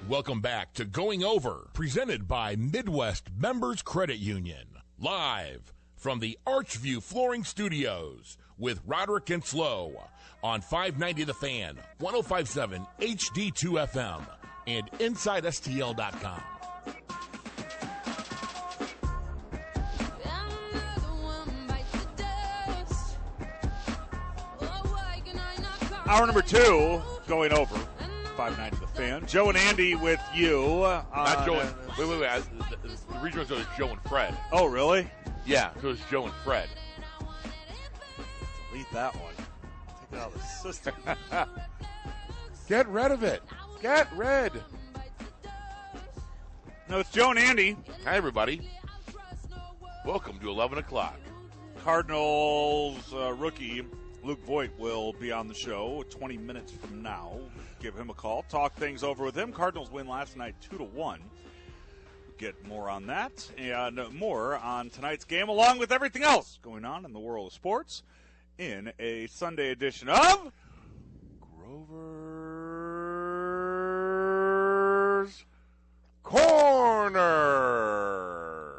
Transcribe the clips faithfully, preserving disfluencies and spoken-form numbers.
Welcome back to Going Over, presented by Midwest Members Credit Union. Live from the Archview Flooring Studios with Roderick and Slow on five ninety The Fan, one oh five point seven H D two F M, and inside S T L dot com. Hour number two, Going Over, five ninety The Fan. Joe and Andy with you. Uh, Not Joe and, wait, wait, wait. I, the, the regional show is Joe and Fred. Oh, really? Yeah, so it's Joe and Fred. Delete that one. Take it out of the system. Get rid of it. Get rid. No, it's Joe and Andy. Hi, everybody. Welcome to eleven o'clock. Cardinals uh, rookie Luke Voigt will be on the show twenty minutes from now. Give him a call. Talk things over with him. Cardinals win last night two to one. Get more on that and more on tonight's game, along with everything else going on in the world of sports in a Sunday edition of Grover's Corner.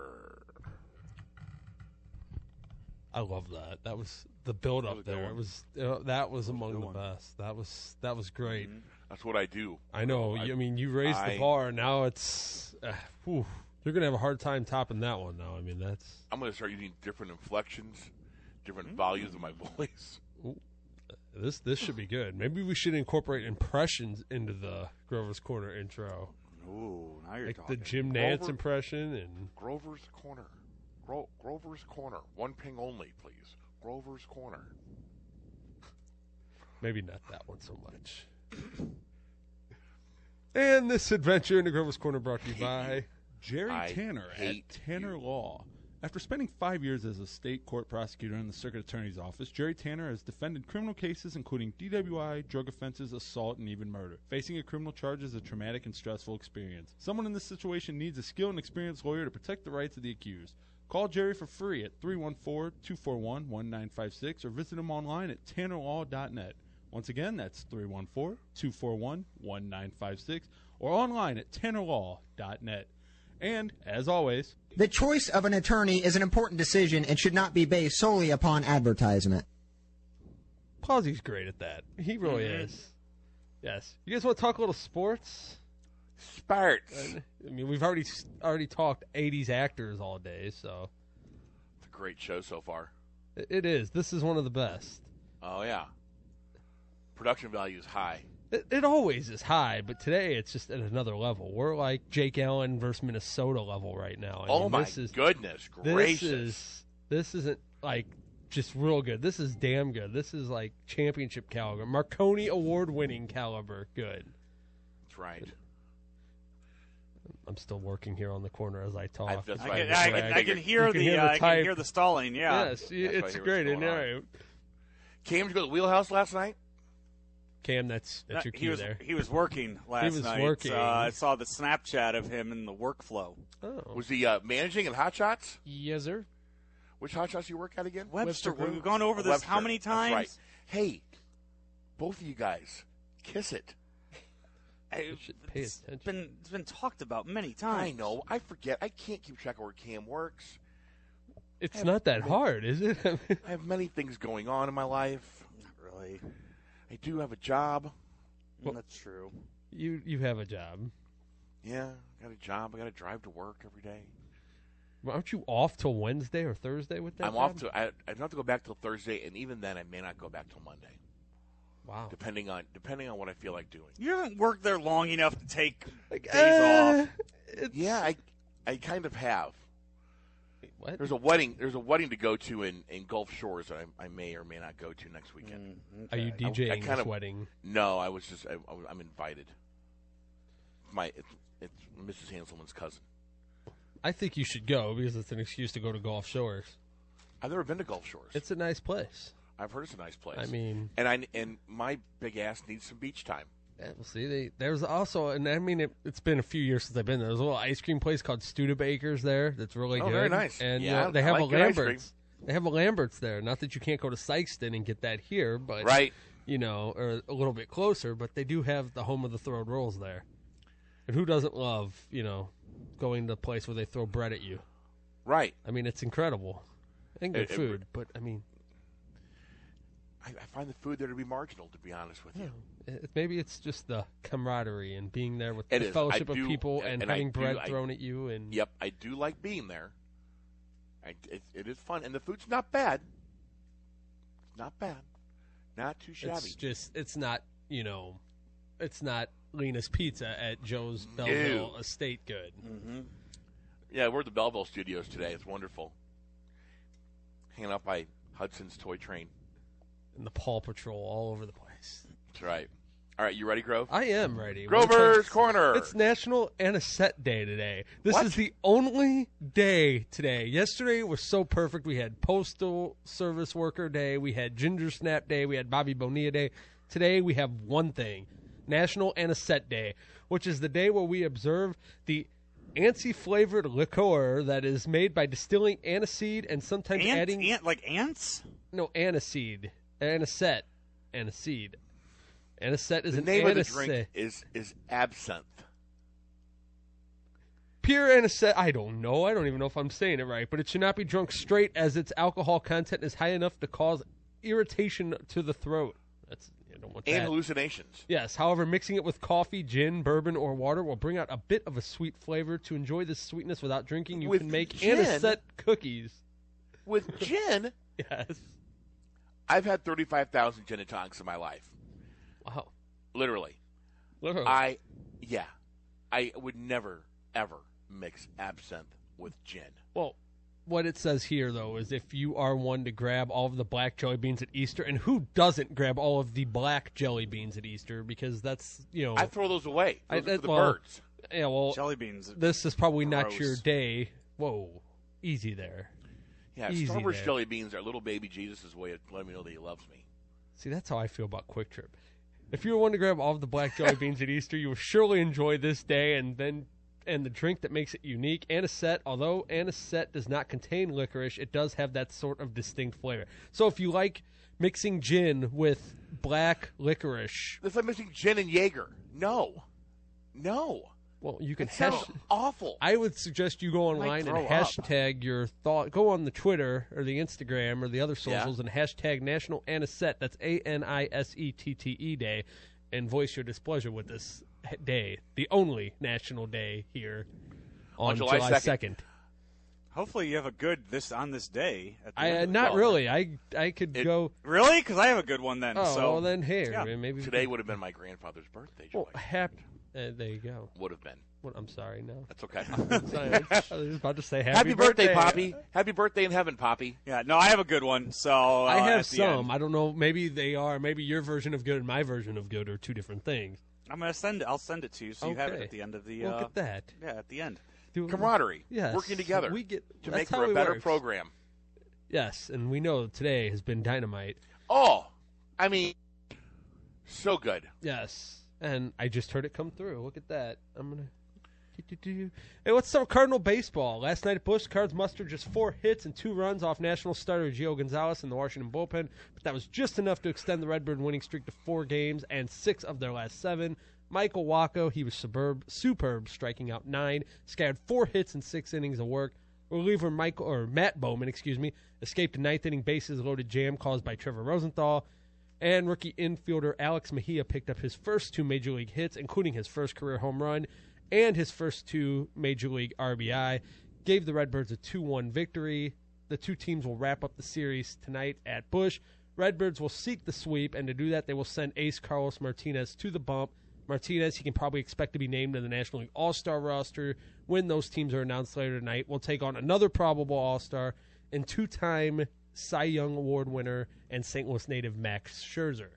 I love that. That was the build up there. It was uh, that was among the best. That was that was great. Mm-hmm. That's what I do. I know. I, I mean, you raised I, the bar. Now it's uh, whew, you're gonna have a hard time topping that one. Now, I mean, that's. I'm gonna start using different inflections, different mm-hmm. volumes of my voice. Ooh, this this should be good. Maybe we should incorporate impressions into the Grover's Corner intro. Ooh, now you're like talking. the Jim Nantz Grover, impression and Grover's Corner. Gro- Grover's Corner. One ping only, please. Grover's Corner. Maybe not that one so much. And this adventure into Grover's Corner brought to you by Jerry I Tanner at Tanner you. Law. After spending five years as a state court prosecutor in the circuit attorney's office, Jerry Tanner has defended criminal cases including D W I, drug offenses, assault, and even murder. Facing a criminal charge is a traumatic and stressful experience. Someone in this situation needs a skilled and experienced lawyer to protect the rights of the accused. Call Jerry for free at three one four, two four one, one nine five six or visit him online at tanner law dot net. Once again, that's three one four, two four one, one nine five six or online at tanner law dot net. And, as always, the choice of an attorney is an important decision and should not be based solely upon advertisement. Plowsy's great at that. He really mm-hmm. is. Yes. You guys want to talk a little sports? Sports. I mean, we've already already talked eighties actors all day, so. It's a great show so far. It is. This is one of the best. Oh, yeah. Production value is high. It, it always is high, but today it's just at another level. We're like Jake Allen versus Minnesota level right now. I oh, mean, my this is, goodness gracious. This, is, this isn't like just real good. This is damn good. This is like championship caliber. Marconi award-winning caliber good. That's right. I'm still working here on the corner as I talk. I, I, can, I, I, I can hear the, the uh, I can hear the stalling. Yeah, yes, it's great. And right. Came to go to the Wheelhouse last night. Cam, that's that's your he cue was, there. He was working last he was night. Working. Uh, I saw the Snapchat of him in the workflow. Oh. Was he uh, managing in Hot Shots? Yes, sir. Which Hot Shots do you work at again? Webster. Webster. We've gone over this Webster. how many times? That's right. Hey, both of you guys, kiss it. It should pay it's attention. been it's been talked about many times. I know. I forget. I can't keep track of where Cam works. It's not that many, hard, is it? I have many things going on in my life. Not really. I do have a job. Well, that's true. You you have a job. Yeah, I got a job. I got to drive to work every day. Well, aren't you off till Wednesday or Thursday with that? I'm job? off to. I, I don't have to go back till Thursday, and even then, I may not go back till Monday. Wow. Depending on depending on what I feel like doing. You haven't worked there long enough to take like, days uh, off. Yeah, I I kind of have. Wait, what? There's a wedding. There's a wedding to go to in, in Gulf Shores that I, I may or may not go to next weekend. Mm, okay. Are you DJing I, I kind this of, wedding? No, I was just I, I'm invited. My it's, it's Missus Hanselman's cousin. I think you should go because it's an excuse to go to Gulf Shores. I've never been to Gulf Shores. It's a nice place. I've heard it's a nice place. I mean, and I and my big ass needs some beach time. Yeah, we'll see. They, there's also, and I mean, it, it's been a few years since I've been there. There's a little ice cream place called Studebaker's there that's really oh, good. very nice. And yeah, uh, they have I a like Lambert's. They have a Lambert's there. Not that you can't go to Sykeston and get that here, but right, you know, or a little bit closer. But they do have the home of the throwed rolls there. And who doesn't love, you know, going to a place where they throw bread at you? Right. I mean, it's incredible. And good It- it- food, but, I mean, I, I find the food there to be marginal, to be honest with you. it, maybe it's just the camaraderie and being there with It the is. fellowship I do- of people and, and I having do- bread I- thrown at you. And Yep, I do like being there. I, it, it is fun, and the food's not bad. It's not bad. Not too shabby. It's just, it's not, you know, it's not Lena's Pizza at Joe's Belleville No. Estate good. Yeah, we're at the Belleville studios today. It's wonderful. Hanging out by Hudson's Toy Train. And the Paw Patrol all over the place. That's right. All right, you ready, Grove? I am ready. Grover's It's- Corner. It's National Anisette Day today. This What? is the only day today. Yesterday was so perfect. We had Postal Service Worker Day. We had Ginger Snap Day. We had Bobby Bonilla Day. Today we have one thing. National Anisette Day, which is the day where we observe the anise-flavored liqueur that is made by distilling aniseed and sometimes Ant, adding... ant, like ants? No, aniseed. Anisette. Aniseed. Anisette is the an name of the anisette. drink is, is absinthe. Pure anisette, I don't know. I don't even know if I'm saying it right, but it should not be drunk straight as its alcohol content is high enough to cause irritation to the throat. That's I don't want And that. hallucinations. Yes, however, mixing it with coffee, gin, bourbon, or water will bring out a bit of a sweet flavor. To enjoy this sweetness without drinking, you With can make gin? anisette cookies. With gin, Yes. I've had thirty-five thousand gin and tonics in my life. Wow. Literally. Literally. I, yeah. I would never, ever mix absinthe with gin. Well, what it says here, though, is if you are one to grab all of the black jelly beans at Easter, and who doesn't grab all of the black jelly beans at Easter? Because that's, you know. I throw those away. I- Those are that- for the well, birds. Yeah, well, Jelly beans. this is probably not Gross. your day. Whoa. Easy there. Yeah, easy Starburst there. jelly beans are little baby Jesus' way of letting me know that he loves me. See, that's how I feel about Quick Trip. If you were one to grab all of the black jelly beans at Easter, you will surely enjoy this day and then and the drink that makes it unique. Anisette, although anisette does not contain licorice, it does have that sort of distinct flavor. So if you like mixing gin with black licorice, It's like mixing gin and Jaeger. No. No. well, you can It sounds hash. awful. I would suggest you go online and throw up. hashtag your thought. Go on the Twitter or the Instagram or the other socials and hashtag National Anisette. That's A N I S E T T E Day, and voice your displeasure with this day, the only national day here on, On July July second. second. Hopefully you have a good this on this day. At the I end uh, of the- not well, really. I I could it- go. Really? Because I have a good one then. Oh, so well then here yeah. maybe we Today could- would have been my grandfather's birthday, Joey. Well, hap- uh, there you go. Would have been. Well, I'm sorry. No, That's okay. Sorry, I was about to say happy, Happy birthday, Poppy. Happy birthday in heaven, Poppy. Yeah, no, I have a good one. So uh, I have at the some. end. I don't know. Maybe they are. Maybe your version of good and my version of good are two different things. I'm gonna send it. I'll send it to you so you have it Okay. at the end of the. Look uh, at that. Yeah, at the end. Do- Camaraderie. Yes. Working together We get to that's make how for a it better works. program. Yes, and we know today has been dynamite. Oh, I mean, so good. Yes, and I just heard it come through. Look at that. I'm gonna. Hey, let's start with Cardinal baseball. Last night at Busch, Cards mustered just four hits and two runs off national starter Gio Gonzalez in the Washington bullpen, but that was just enough to extend the Redbird winning streak to four games and six of their last seven. Michael Wacha, he was superb, superb, striking out nine, scattered four hits and six innings of work. Reliever Michael or Matt Bowman, excuse me, escaped a ninth inning bases loaded jam caused by Trevor Rosenthal. And rookie infielder Alex Mejia picked up his first two major league hits, including his first career home run and his first two major league R B I. Gave the Redbirds a two one victory. The two teams will wrap up the series tonight at Busch. Redbirds will seek the sweep, and to do that, they will send ace Carlos Martinez to the bump. Martinez, he can probably expect to be named in the National League All-Star roster when those teams are announced later tonight. We'll take on another probable All-Star and two-time Cy Young Award winner and Saint Louis native Max Scherzer.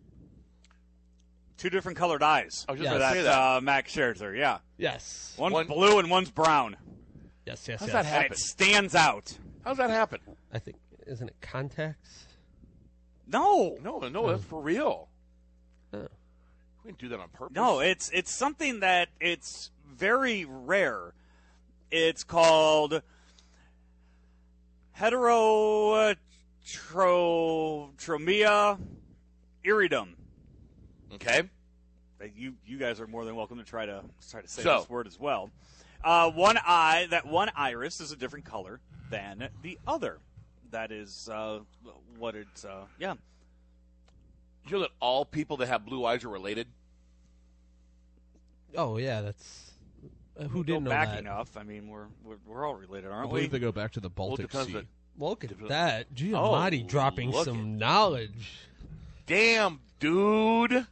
Two different colored eyes. I was just for gonna that, say that. Uh, Max Scherzer. Yeah, Yes. one's One- blue and one's brown, Yes, yes, How's yes. that and happen? it stands out. How's that happen? I think, isn't it contacts? No, No, no, that's for real. Oh. We didn't do that on purpose. no, it's it's something that it's very rare. It's called heterotromia iridum. Okay. you you guys are more than welcome to try to try to say So- this word as well. Uh, one eye, that one iris is a different color than the other. That is uh, what it's. Uh, yeah. You know that all people that have blue eyes are related? Oh yeah, that's uh, who Go didn't know back that. enough. I mean, we're we're, we're all related, I aren't we? believe they go back to the Well, it Baltic depends Sea. on- Look at Different- that, Giamatti Oh, dropping look some knowledge. Damn, dude.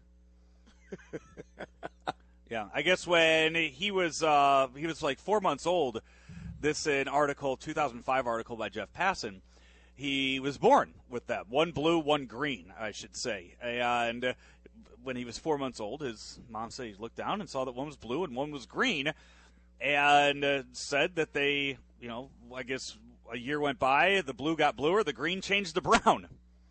Yeah, I guess when he was uh, he was like four months old. This an article, two thousand five article by Jeff Passan. He was born with that one blue, one green, I should say. And uh, when he was four months old, his mom said he looked down and saw that one was blue and one was green, and uh, said that they, you know, I guess a year went by, the blue got bluer, the green changed to brown.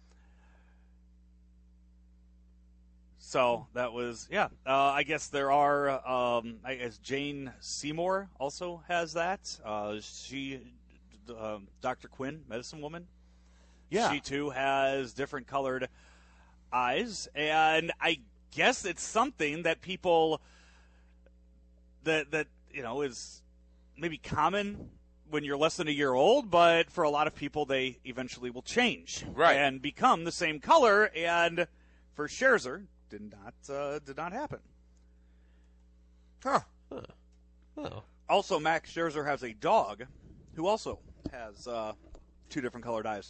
So that was, yeah. Uh, I guess there are, um, I guess Jane Seymour also has that. Uh, she, uh, Doctor Quinn, medicine woman. Yeah. She too has different colored eyes. And I guess it's something that people, that, that you know, is maybe common when you're less than a year old, but for a lot of people, they eventually will change. Right. And become the same color. And for Scherzer, did not uh, did not happen. Huh. Oh, Also, Max Scherzer has a dog who also has uh, two different colored eyes.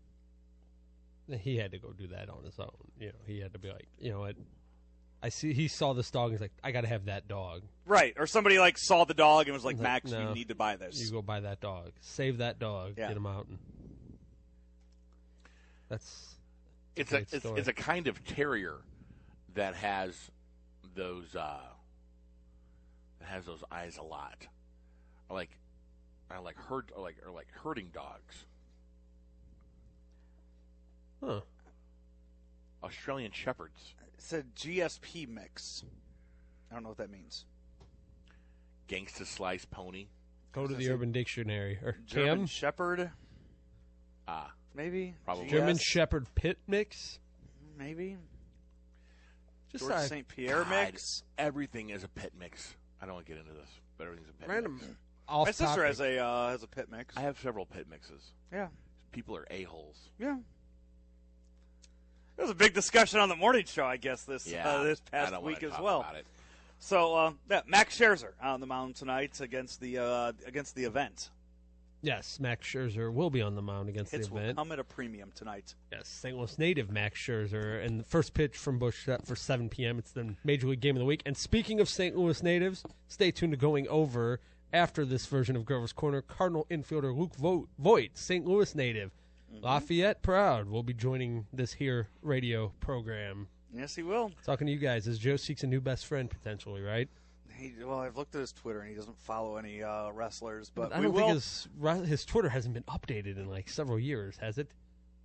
he had to go do that on his own. You know, he had to be like, you know what? I see. He saw this dog. And he's like, I got to have that dog. Right. Or somebody like saw the dog and was like, Like, Max, no. you need to buy this. You go buy that dog. Save that dog. Yeah. Get him out. And that's It's a great it's, story. it's a kind of terrier that has those uh, that has those eyes a lot. I like I like herd or like or like herding dogs. huh. Australian shepherds. It's a G S P mix. I don't know what that means. Gangsta slice pony. Go to Is the it Urban Dictionary or German Cam Shepherd, Ah, maybe? Probably. German G S? Shepherd pit mix. Maybe? Just George uh, Saint Pierre God, mix? Everything is a pit mix. I don't want to get into this, but everything's a pit random. mix. Off My sister topic. has a uh, has a pit mix. I have several pit mixes. Yeah. People are a-holes. Yeah. There was a big discussion on the morning show, I guess, this Yeah, uh, this I past don't week wanna as talk well. about it. So, uh, yeah, Max Scherzer on the mound tonight against the uh, against the event. Yes, Max Scherzer will be on the mound against Hits the will event. come at a premium tonight. Yes, Saint Louis native Max Scherzer, and the first pitch from Busch set for seven p.m. It's the Major League Game of the Week. And speaking of Saint Louis natives, stay tuned to Going Over after this version of Grover's Corner. Cardinal infielder Luke Vo- Voigt, Saint Louis native, Mm-hmm. Lafayette proud, will be joining this here radio program. Yes, he will. Talking to you guys as Joe seeks a new best friend potentially, right? He, well, I've looked at his Twitter, and he doesn't follow any uh, wrestlers, but I we don't will. think his his Twitter hasn't been updated in like several years, has it?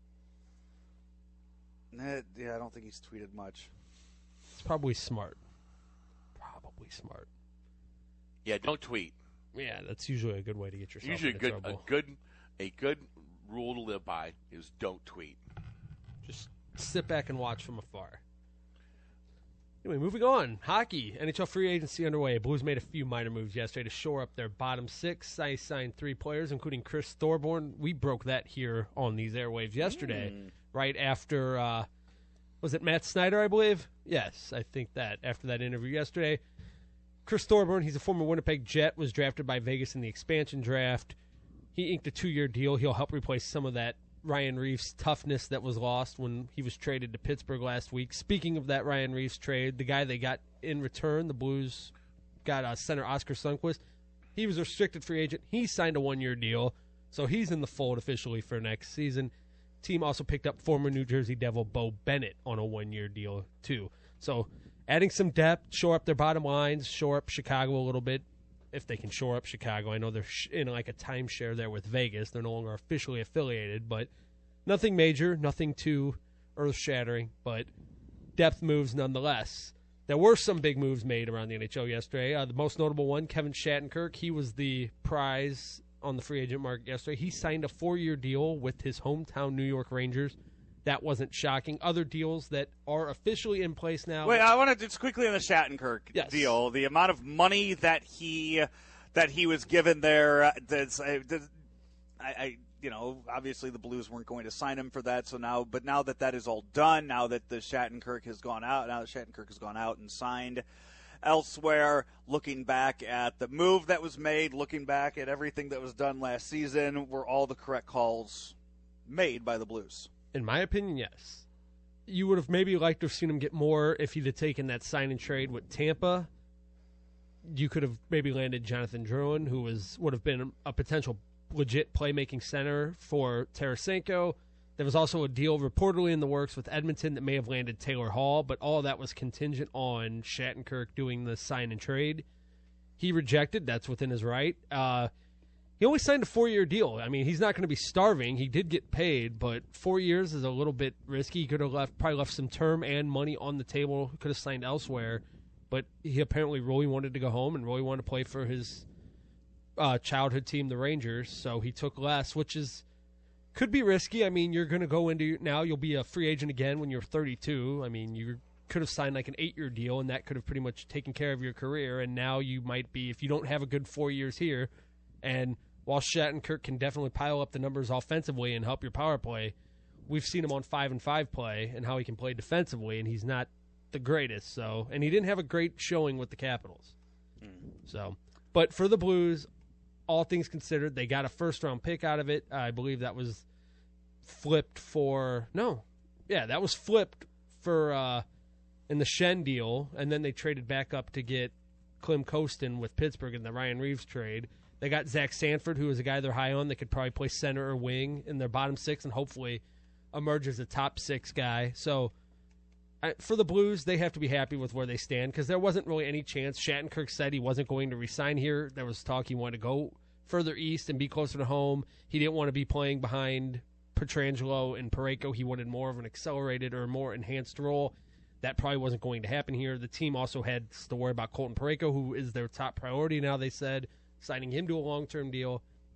Eh, yeah, I don't think he's tweeted much. It's probably smart. Probably smart. Yeah, don't tweet. Yeah, that's usually a good way to get yourself Usually, a into good, a trouble. good, a good rule to live by is don't tweet. Just sit back and watch from afar. Anyway, moving on. Hockey. N H L free agency underway. Blues made a few minor moves yesterday to shore up their bottom six. They signed three players, including Chris Thorborn. We broke that here on these airwaves yesterday, right after, uh, was it Matt Snyder, I believe? Yes, I think that. After that interview yesterday. Chris Thorborn, he's a former Winnipeg Jet, was drafted by Vegas in the expansion draft. He inked a two-year deal. He'll help replace some of that Ryan Reeves toughness that was lost when he was traded to Pittsburgh last week. Speaking of that Ryan Reeves trade, the guy they got in return, the Blues got uh, center Oscar Sundqvist. He was a restricted free agent. He signed a one-year deal, so he's in the fold officially for next season. Team also picked up former New Jersey Devil Bo Bennett on a one-year deal, too. So adding some depth, shore up their bottom lines, shore up Chicago a little bit, if they can shore up Chicago. I know they're sh- in like a timeshare there with Vegas. They're no longer officially affiliated, but nothing major, nothing too earth-shattering, but depth moves nonetheless. There were some big moves made around the N H L yesterday. Uh, the most notable one, Kevin Shattenkirk. He was the prize on the free agent market yesterday. He signed a four-year deal with his hometown New York Rangers. that wasn't shocking. Other deals that are officially in place now. Wait, I want to just quickly on the Shattenkirk Yes. deal. The amount of money that he that he was given there. Uh, that's, uh, that's, I, I, you know, obviously the Blues weren't going to sign him for that. So now, but now that that is all done, now that the Shattenkirk has gone out, now that Shattenkirk has gone out and signed elsewhere, looking back at the move that was made, looking back at everything that was done last season, were all the correct calls made by the Blues? In my opinion, yes. You would have maybe liked to have seen him get more if he'd have taken that sign and trade with Tampa. You could have maybe landed Jonathan Drouin, who was would have been a potential legit playmaking center for Tarasenko. There was also a deal reportedly in the works with Edmonton that may have landed Taylor Hall, but all of that was contingent on Shattenkirk doing the sign and trade. He rejected. That's within his right. Uh, he only signed a four-year deal. I mean, he's not going to be starving. He did get paid, but four years is a little bit risky. He could have left, probably left some term and money on the table. Could have signed elsewhere, but he apparently really wanted to go home and really wanted to play for his uh, childhood team, the Rangers. So he took less, which is could be risky. I mean, you're going to go into now. You'll be a free agent again when you're thirty-two. I mean, you could have signed like an eight-year deal, and that could have pretty much taken care of your career. And now you might be, if you don't have a good four years here, and while Shattenkirk can definitely pile up the numbers offensively and help your power play, we've seen him on five and five play and how he can play defensively, and he's not the greatest. So, and he didn't have a great showing with the Capitals. Mm. So, but for the Blues, all things considered, they got a first round pick out of it. I believe that was flipped for no, yeah, that was flipped for uh, in the Shen deal, and then they traded back up to get Klim Kostin with Pittsburgh in the Ryan Reeves trade. They got Zach Sanford, who is a guy they're high on that could probably play center or wing in their bottom six and hopefully emerge as a top six guy. So I, for the Blues, they have to be happy with where they stand because there wasn't really any chance. Shattenkirk said he wasn't going to resign here. There was talk he wanted to go further east and be closer to home. He didn't want to be playing behind Pietrangelo and Parayko. He wanted more of an accelerated or more enhanced role. That probably wasn't going to happen here. The team also had to worry about Colton Parayko, who is their top priority now, they said, signing him to a long-term deal.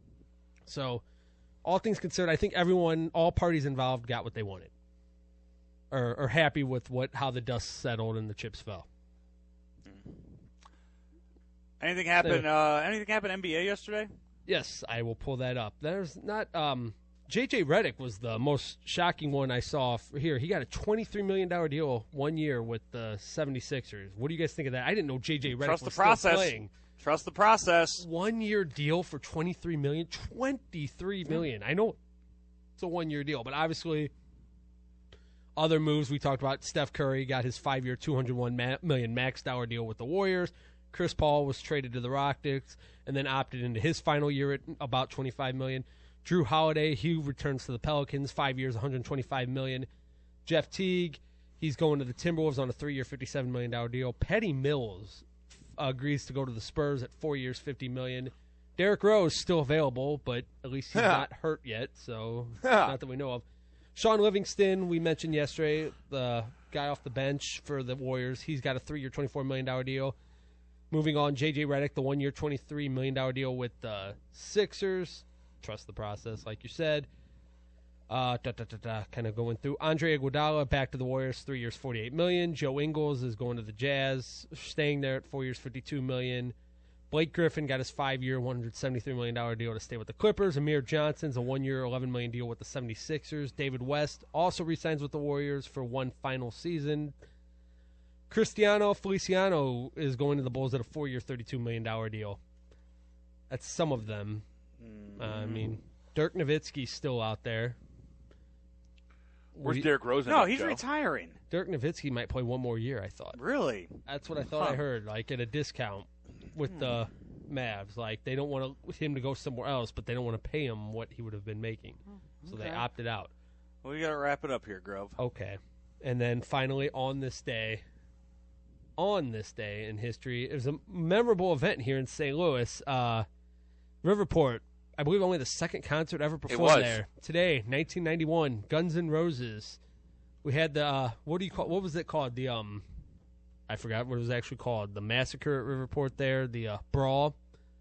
So, all things considered, I think everyone, all parties involved, got what they wanted, or are happy with what how the dust settled and the chips fell. Anything happen? Uh, anything happen N B A yesterday? Yes, I will pull that up. There's not. Um, J J Redick was the most shocking one I saw here. He got a twenty-three million dollars deal one year with the seventy-sixers. What do you guys think of that? I didn't know J J Redick Trust was the process. still playing. Trust the process. One-year deal for twenty-three million dollars. twenty-three million dollars. I know it's a one-year deal, but obviously other moves we talked about. Steph Curry got his five-year, two hundred one million dollars max dollar deal with the Warriors. Chris Paul was traded to the Rockets and then opted into his final year at about twenty-five million dollars. Drew Holiday, he returns to the Pelicans, five years, one hundred twenty-five million dollars. Jeff Teague, he's going to the Timberwolves on a three-year, fifty-seven million dollars deal. Patty Mills Uh, agrees to go to the Spurs at four years, fifty million dollars. Derrick Rose still available, but at least he's not hurt yet, so not that we know of. Sean Livingston, we mentioned yesterday, the guy off the bench for the Warriors. He's got a three-year, twenty-four million dollars deal. Moving on, J J Redick, the one-year, twenty-three million dollars deal with the Sixers. Trust the process, like you said. Uh, da, da, da, da, kind of going through. Andre Iguodala back to the Warriors, three years, forty-eight million dollars. Joe Ingles is going to the Jazz, staying there at four years, fifty-two million dollars. Blake Griffin got his five-year, one hundred seventy-three million dollars deal to stay with the Clippers. Amir Johnson's a one-year, eleven million dollars deal with the seventy-sixers. David West also re-signs with the Warriors for one final season. Cristiano Feliciano is going to the Bulls at a four-year, thirty-two million dollars deal. That's some of them. Mm. Uh, I mean, Dirk Nowitzki's still out there. Where's Derrick Rose? No, he's Joe? retiring. Dirk Nowitzki might play one more year, I thought. Really? That's what I thought huh. I heard, like at a discount with hmm. the Mavs. Like, they don't want to, him to go somewhere else, but they don't want to pay him what he would have been making. Okay. So they opted out. Well, we got to wrap it up here, Grove. Okay. And then finally, on this day, on this day in history, it was a memorable event here in Saint Louis. Uh, Riverport, I believe only the second concert ever performed there. Today, nineteen ninety-one, Guns N' Roses. We had the, uh, what do you call, what was it called? The, um, I forgot what it was actually called. The massacre at Riverport there, the uh, brawl,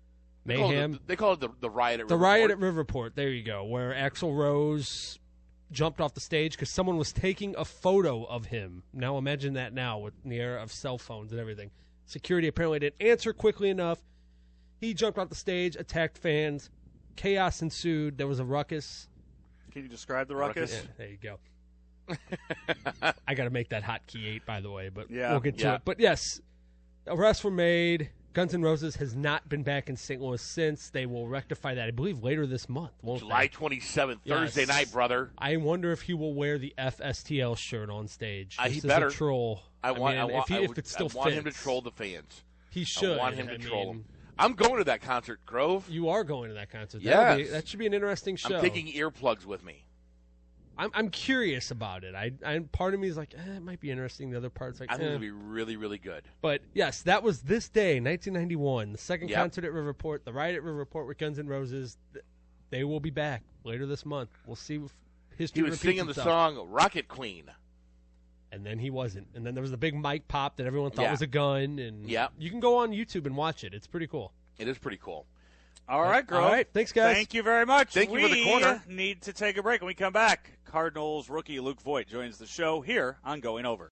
mayhem. They call it the, they call it the, the riot at the Riverport. riot at Riverport, there you go, where Axl Rose jumped off the stage because someone was taking a photo of him. Now imagine that now with the era of cell phones and everything. Security apparently didn't answer quickly enough. He jumped off the stage, attacked fans. Chaos ensued. There was a ruckus. Can you describe the ruckus? Yeah, there you go. I got to make that hotkey eight, by the way, but Yeah. we'll get to Yeah. it. But yes, arrests were made. Guns N' Roses has not been back in Saint Louis since. They will rectify that, I believe, later this month, won't July they? twenty-seventh, Yes. Thursday night, brother. I wonder if he will wear the F S T L shirt on stage. Uh, he just as better. a troll. I want. mean, I, want. if, he, I, if would, it still I want fits, him to troll the fans. He should. I want him to I troll mean, them. I'm going to that concert, Grove. You are going to that concert. Yes. That'll be- That should be an interesting show. I'm taking earplugs with me. I'm, I'm curious about it. I, I part of me is like, eh, it might be interesting. The other part's like, I think eh. it'll be really, really good. But yes, that was this day, nineteen ninety-one. The second Yep. concert at Riverport, the riot at Riverport with Guns N' Roses. Th- They will be back later this month. We'll see if history He was repeats singing the itself. song "Rocket Queen." And then he wasn't. And then there was the big mic pop that everyone thought Yeah. was a gun. And Yep. you can go on YouTube and watch it. It's pretty cool. It is pretty cool. All right, Grove. All right, thanks, guys. Thank you very much. Thank you we for the corner. need to take a break. When we come back, Cardinals rookie Luke Voigt joins the show here on Going Over.